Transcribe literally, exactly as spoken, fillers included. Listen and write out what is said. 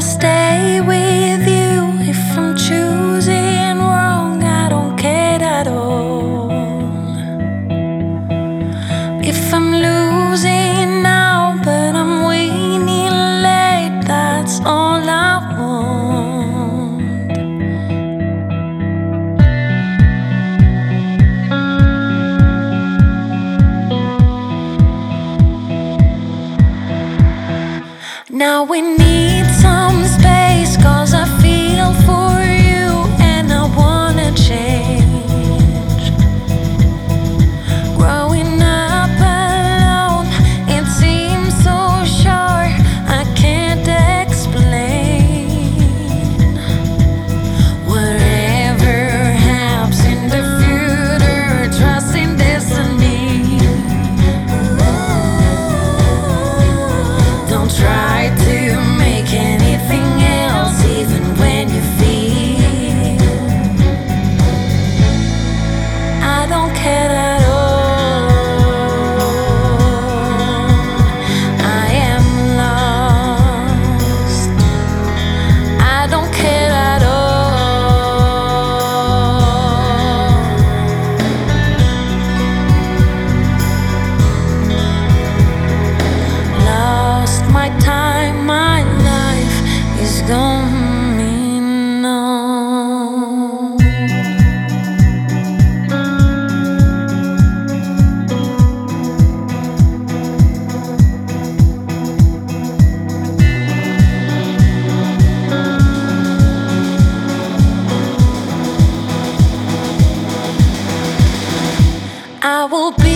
stay with you. If I'm choosing wrong, I don't care at all. If I'm losing now, but I'm winning late, that's all I want. Now we need some space, 'cause I feel for you and I wanna change. Growing up alone, it seems so short, I can't explain. Whatever happens in the future, trust in destiny. Don't try to make anything else, even when you feel I don't care at all. I am lost. I don't care at all. Lost my time, my life is going on. I will be